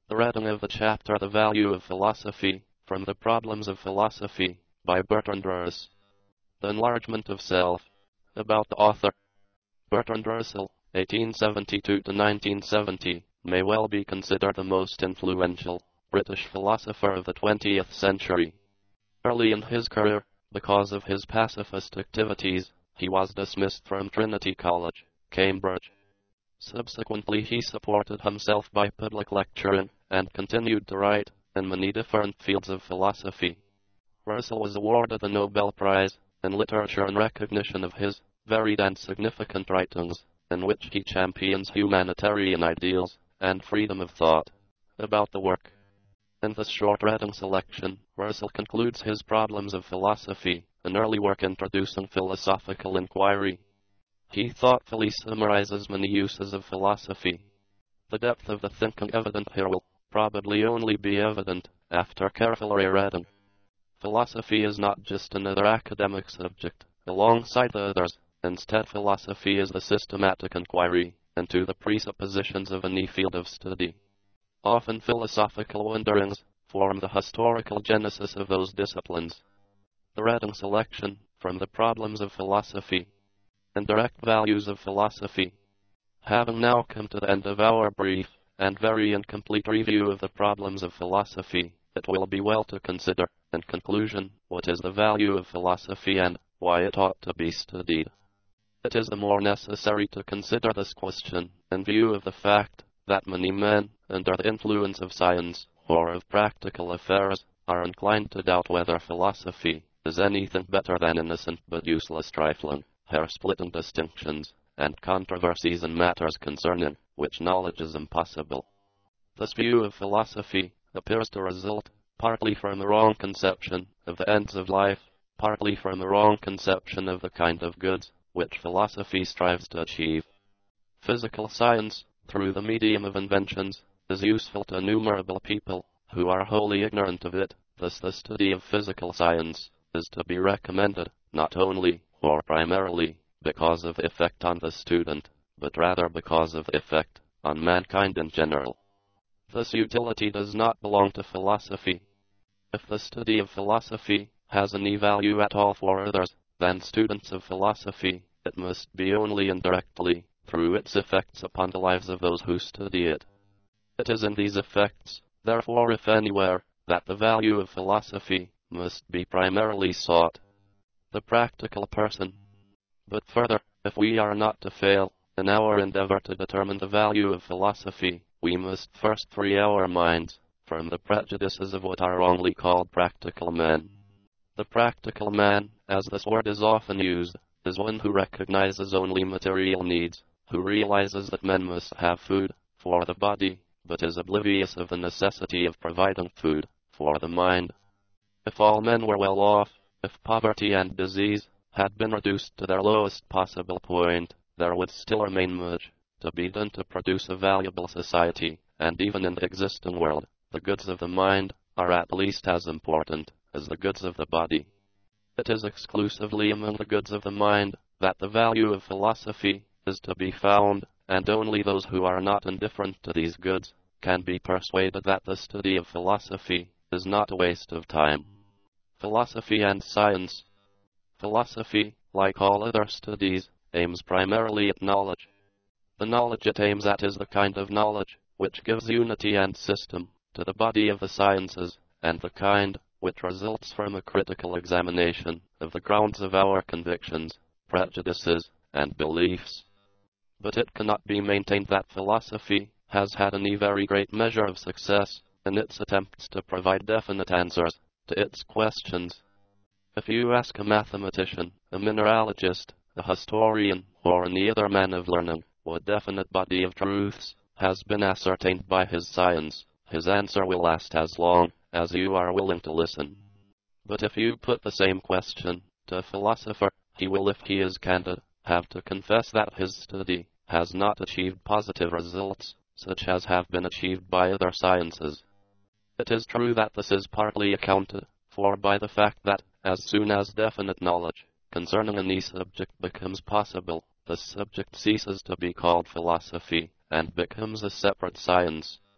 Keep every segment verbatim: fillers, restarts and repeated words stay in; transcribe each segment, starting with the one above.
The reading of the chapter The Value of Philosophy, from the Problems of Philosophy, by Bertrand Russell. The Enlargement of Self. About the author. Bertrand Russell, eighteen seventy-two to nineteen seventy, may well be considered the most influential British philosopher of the twentieth century. Early in his career, because of his pacifist activities, he was dismissed from Trinity College, Cambridge. Subsequently he supported himself by public lecturing, and continued to write in many different fields of philosophy. Russell was awarded the Nobel Prize in Literature in recognition of his varied and significant writings, in which he champions humanitarian ideals and freedom of thought. About the work. In this short reading selection, Russell concludes his Problems of Philosophy, an early work introducing philosophical inquiry. He thoughtfully summarizes many uses of philosophy. The depth of the thinking evident here will probably only be evident after careful rereading. Philosophy is not just another academic subject alongside the others. Instead, philosophy is the systematic inquiry into the presuppositions of any field of study. Often philosophical wanderings form the historical genesis of those disciplines. The reading selection from the Problems of Philosophy. Indirect values of philosophy. Having now come to the end of our brief and very incomplete review of the Problems of Philosophy, it will be well to consider, in conclusion, what is the value of philosophy and why it ought to be studied. It is the more necessary to consider this question in view of the fact that many men, under the influence of science or of practical affairs, are inclined to doubt whether philosophy is anything better than innocent but useless trifling, hair-splitting distinctions and controversies in matters concerning which knowledge is impossible. This view of philosophy appears to result partly from a wrong conception of the ends of life, partly from a wrong conception of the kind of goods which philosophy strives to achieve. Physical science, through the medium of inventions, is useful to innumerable people who are wholly ignorant of it. Thus the study of physical science is to be recommended, not only, or primarily, because of the effect on the student, but rather because of the effect on mankind in general. This utility does not belong to philosophy. If the study of philosophy has any value at all for others than students of philosophy, it must be only indirectly, through its effects upon the lives of those who study it. It is in these effects, therefore, if anywhere, that the value of philosophy must be primarily sought. The practical person. But further, if we are not to fail in our endeavor to determine the value of philosophy, we must first free our minds from the prejudices of what are wrongly called practical men. The practical man, as this word is often used, is one who recognizes only material needs, who realizes that men must have food for the body, but is oblivious of the necessity of providing food for the mind. If all men were well off, if poverty and disease had been reduced to their lowest possible point, there would still remain much to be done to produce a valuable society, and even in the existing world, the goods of the mind are at least as important as the goods of the body. It is exclusively among the goods of the mind that the value of philosophy is to be found, and only those who are not indifferent to these goods can be persuaded that the study of philosophy is not a waste of time. Philosophy and science. Philosophy, like all other studies, aims primarily at knowledge. The knowledge it aims at is the kind of knowledge which gives unity and system to the body of the sciences, and the kind which results from a critical examination of the grounds of our convictions, prejudices, and beliefs. But it cannot be maintained that philosophy has had any very great measure of success in its attempts to provide definite answers to its questions. If you ask a mathematician, a mineralogist, a historian, or any other man of learning what definite body of truths has been ascertained by his science, his answer will last as long as you are willing to listen. But if you put the same question to a philosopher, he will, if he is candid, have to confess that his study has not achieved positive results, such as have been achieved by other sciences. It is true that this is partly accounted for by the fact that, as soon as definite knowledge concerning any subject becomes possible, the subject ceases to be called philosophy and becomes a separate science.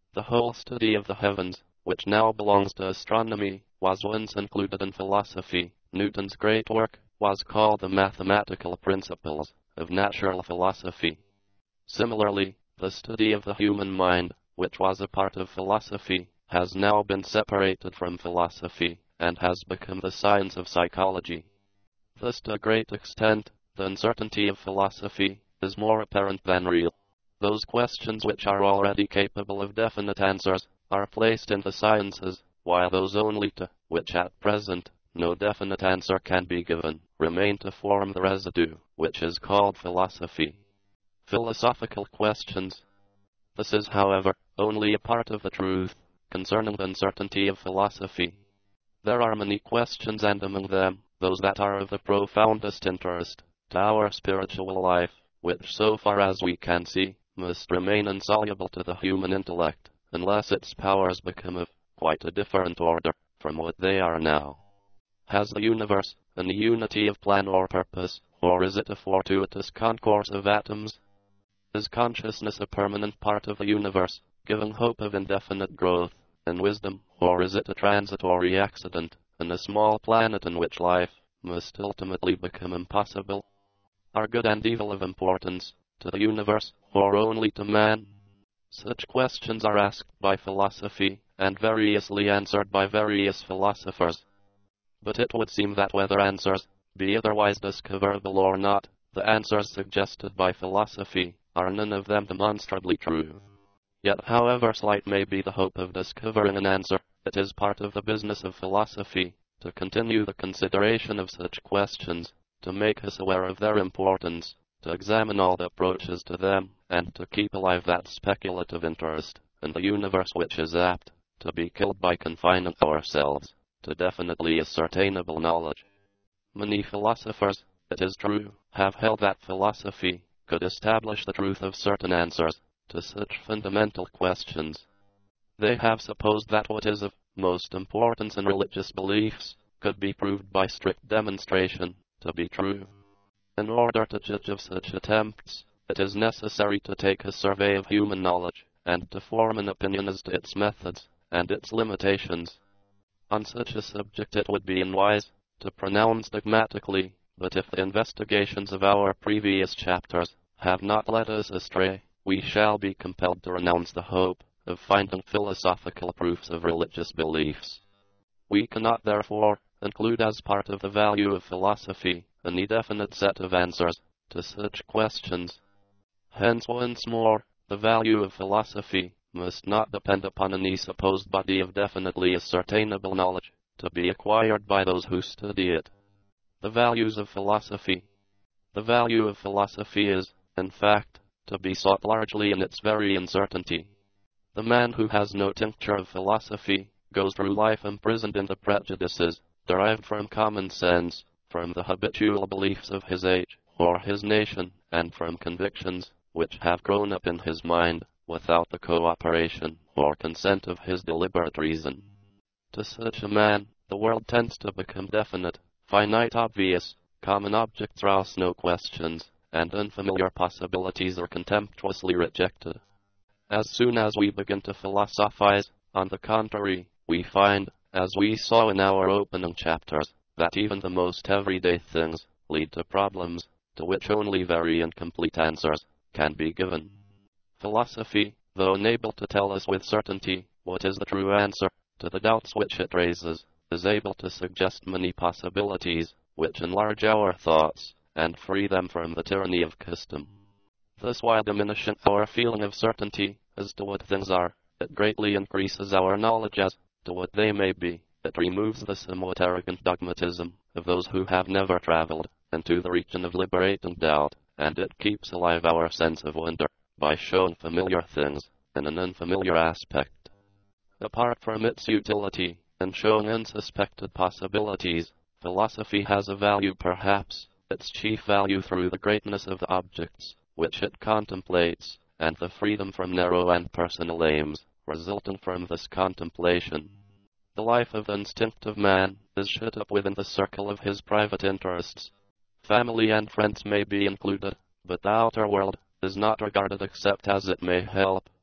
The whole study of the heavens, which now belongs to astronomy, was once included in philosophy. Newton's great work was called the Mathematical Principles of Natural Philosophy. Similarly, the study of the human mind, which was a part of philosophy, has now been separated from philosophy and has become the science of psychology. Thus, to a great extent, the uncertainty of philosophy is more apparent than real. Those questions which are already capable of definite answers are placed in the sciences, while those only to which at present no definite answer can be given remain to form the residue, which is called philosophy. Philosophical questions. This is, however, only a part of the truth concerning the uncertainty of philosophy. There are many questions, and among them those that are of the profoundest interest to our spiritual life, which, so far as we can see, must remain insoluble to the human intellect, unless its powers become of quite a different order from what they are now. Has the universe any unity of plan or purpose, or is it a fortuitous concourse of atoms? Is consciousness a permanent part of the universe, giving hope of indefinite growth and wisdom, or is it a transitory accident, and a small planet in which life must ultimately become impossible? Are good and evil of importance to the universe, or only to man? Such questions are asked by philosophy, and variously answered by various philosophers. But it would seem that whether answers be otherwise discoverable or not, the answers suggested by philosophy are none of them demonstrably true. Yet, however slight may be the hope of discovering an answer, it is part of the business of philosophy to continue the consideration of such questions, to make us aware of their importance, to examine all the approaches to them, and to keep alive that speculative interest in the universe which is apt to be killed by confining ourselves to definitely ascertainable knowledge. Many philosophers, it is true, have held that philosophy could establish the truth of certain answers to such fundamental questions. They have supposed that what is of most importance in religious beliefs could be proved by strict demonstration to be true. In order to judge of such attempts, it is necessary to take a survey of human knowledge, and to form an opinion as to its methods and its limitations. On such a subject it would be unwise to pronounce dogmatically, but if the investigations of our previous chapters have not led us astray, we shall be compelled to renounce the hope of finding philosophical proofs of religious beliefs. We cannot, therefore, include as part of the value of philosophy any definite set of answers to such questions. Hence, once more, the value of philosophy must not depend upon any supposed body of definitely ascertainable knowledge to be acquired by those who study it. The values of philosophy. The value of philosophy is, in fact, to be sought largely in its very uncertainty. The man who has no tincture of philosophy goes through life imprisoned in the prejudices derived from common sense, from the habitual beliefs of his age or his nation, and from convictions which have grown up in his mind without the cooperation or consent of his deliberate reason. To such a man, the world tends to become definite, finite, obvious. Common objects arouse no questions, and unfamiliar possibilities are contemptuously rejected. As soon as we begin to philosophize, on the contrary, we find, as we saw in our opening chapters, that even the most everyday things lead to problems to which only very incomplete answers can be given. Philosophy, though unable to tell us with certainty what is the true answer to the doubts which it raises, is able to suggest many possibilities which enlarge our thoughts and free them from the tyranny of custom. Thus, while diminishing our feeling of certainty as to what things are, it greatly increases our knowledge as to what they may be. It removes the somewhat arrogant dogmatism of those who have never traveled into the region of liberating doubt, and it keeps alive our sense of wonder by showing familiar things in an unfamiliar aspect. Apart from its utility in showing unsuspected possibilities, philosophy has a value, perhaps its chief value, through the greatness of the objects which it contemplates, and the freedom from narrow and personal aims resulting from this contemplation. The life of the instinctive man is shut up within the circle of his private interests. Family and friends may be included, but the outer world is not regarded except as it may help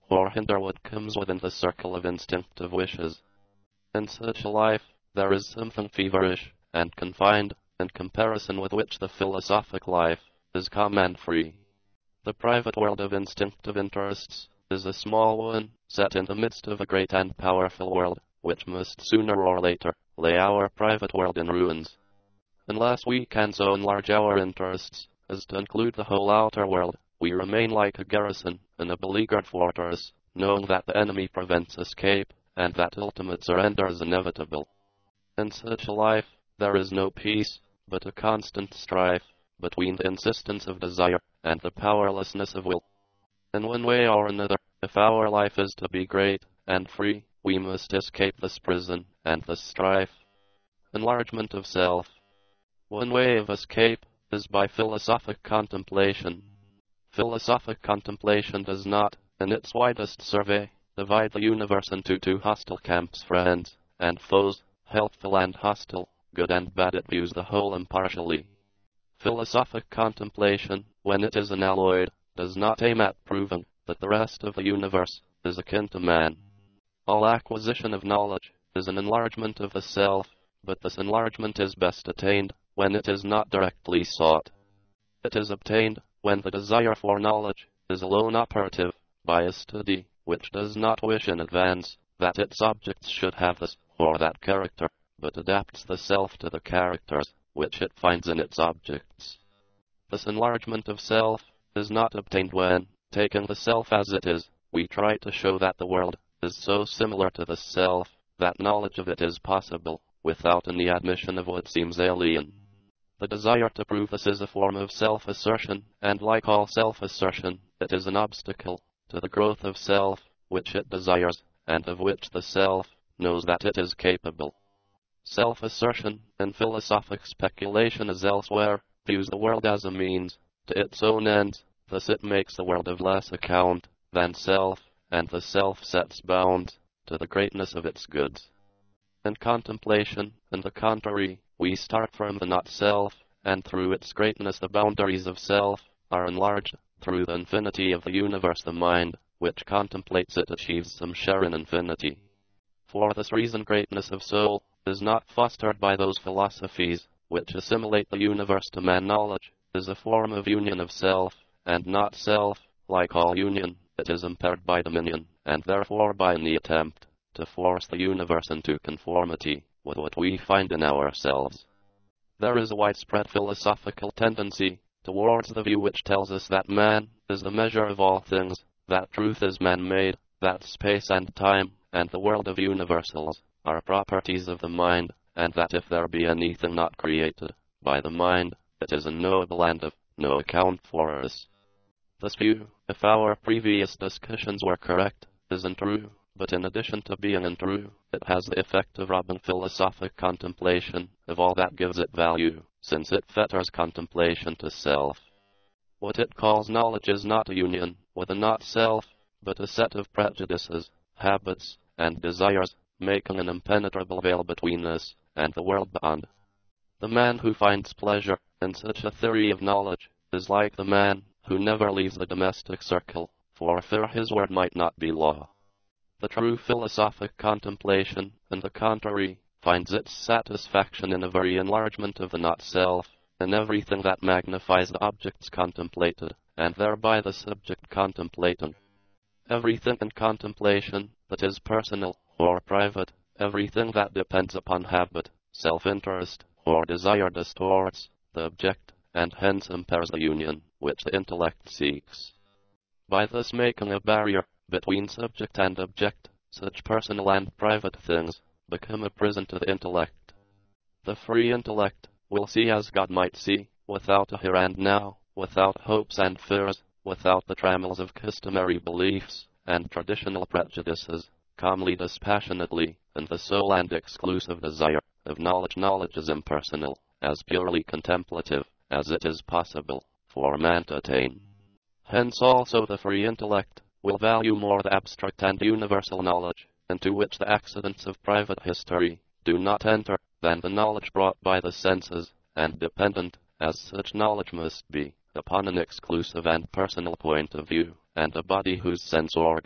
or hinder what comes within the circle of instinctive wishes. In such a life, there is something feverish and confined, in comparison with which the philosophic life is calm and free. The private world of instinctive interests is a small one, set in the midst of a great and powerful world, which must sooner or later lay our private world in ruins. Unless we can so enlarge our interests as to include the whole outer world, we remain like a garrison in a beleaguered fortress, knowing that the enemy prevents escape, and that ultimate surrender is inevitable. In such a life, there is no peace, but a constant strife between the insistence of desire and the powerlessness of will. In one way or another, if our life is to be great and free, we must escape this prison and this strife. Enlargement of self. One way of escape is by philosophic contemplation. Philosophic contemplation does not, in its widest survey, divide the universe into two hostile camps, friends and foes, helpful and hostile, good and bad. It views the whole impartially. Philosophic contemplation, when it is unalloyed, does not aim at proving that the rest of the universe is akin to man. All acquisition of knowledge is an enlargement of the self, but this enlargement is best attained when it is not directly sought. It is obtained when the desire for knowledge is alone operative, by a study which does not wish in advance that its objects should have this or that character, but adapts the self to the characters which it finds in its objects. This enlargement of self is not obtained when, taking the self as it is, we try to show that the world is so similar to the self that knowledge of it is possible, without any admission of what seems alien. The desire to prove this is a form of self-assertion, and like all self-assertion, it is an obstacle to the growth of self, which it desires, and of which the self knows that it is capable. Self-assertion, in philosophic speculation as elsewhere, views the world as a means to its own ends. Thus it makes the world of less account than self, and the self sets bounds to the greatness of its goods. In contemplation, on the contrary, we start from the not-self, and through its greatness the boundaries of self are enlarged. Through the infinity of the universe, the mind, which contemplates it, achieves some share in infinity. For this reason, greatness of soul is not fostered by those philosophies which assimilate the universe to man-knowledge, is a form of union of self, and not self. Like all union, it is impaired by dominion, and therefore by any attempt to force the universe into conformity with what we find in ourselves. There is a widespread philosophical tendency towards the view which tells us that man is the measure of all things, that truth is man-made, that space and time, and the world of universals, are properties of the mind, and that if there be anything not created by the mind, it is unknowable and of no account for us. This view, if our previous discussions were correct, is untrue, but in addition to being untrue, it has the effect of robbing philosophic contemplation of all that gives it value, since it fetters contemplation to self. What it calls knowledge is not a union with a not-self, but a set of prejudices, habits, and desires, making an impenetrable veil between us and the world beyond. The man who finds pleasure in such a theory of knowledge is like the man who never leaves the domestic circle, for fear his word might not be law. The true philosophic contemplation, on the contrary, finds its satisfaction in a very enlargement of the not-self, in everything that magnifies the objects contemplated, and thereby the subject contemplating. Everything in contemplation that is personal or private, everything that depends upon habit, self-interest, or desire distorts the object, and hence impairs the union which the intellect seeks. By thus making a barrier between subject and object, such personal and private things become a prison to the intellect. The free intellect will see as God might see, without a here and now, without hopes and fears, without the trammels of customary beliefs and traditional prejudices, calmly, dispassionately, in the sole and exclusive desire of knowledge. Knowledge is impersonal, as purely contemplative as it is possible for man to attain. Hence also the free intellect will value more the abstract and universal knowledge, into which the accidents of private history do not enter, than the knowledge brought by the senses, and dependent, as such knowledge must be, upon an exclusive and personal point of view, and a body whose sense organs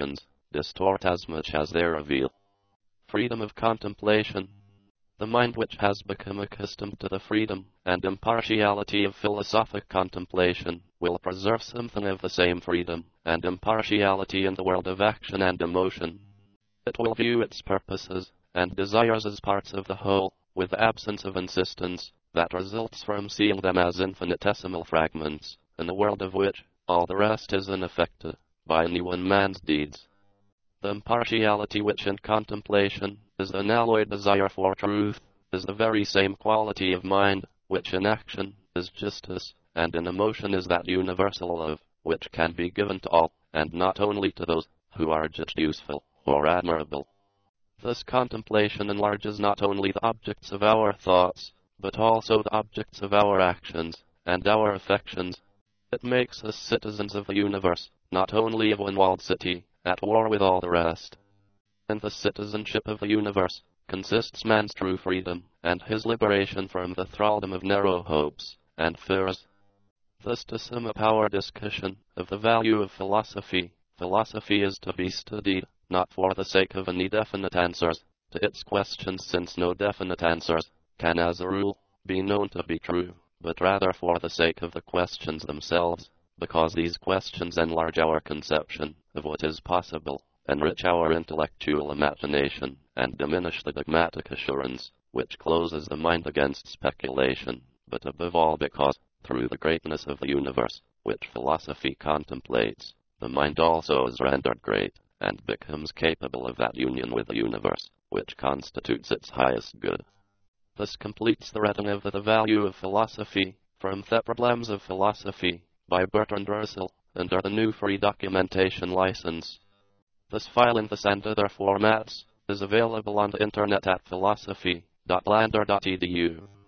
distort as much as they reveal. Freedom of contemplation. The mind which has become accustomed to the freedom and impartiality of philosophic contemplation will preserve something of the same freedom and impartiality in the world of action and emotion. It will view its purposes and desires as parts of the whole, with the absence of insistence that results from seeing them as infinitesimal fragments, in a world of which all the rest is unaffected by any one man's deeds. The impartiality which in contemplation is an alloyed desire for truth is the very same quality of mind which in action is justice, and in emotion is that universal love which can be given to all, and not only to those who are judged useful or admirable. Thus contemplation enlarges not only the objects of our thoughts, but also the objects of our actions and our affections. It makes us citizens of the universe, not only of one walled city, at war with all the rest. In the citizenship of the universe consists man's true freedom, and his liberation from the thraldom of narrow hopes and fears. Thus, to sum up our discussion of the value of philosophy, philosophy is to be studied, not for the sake of any definite answers to its questions, since no definite answers can as a rule be known to be true, but rather for the sake of the questions themselves, because these questions enlarge our conception of what is possible, enrich our intellectual imagination, and diminish the dogmatic assurance which closes the mind against speculation, but above all because, through the greatness of the universe, which philosophy contemplates, the mind also is rendered great, and becomes capable of that union with the universe, which constitutes its highest good. This completes the reading of The Value of Philosophy, from The Problems of Philosophy, by Bertrand Russell, under the new free documentation license. This file in this and other formats is available on the internet at philosophy dot lander dot e d u.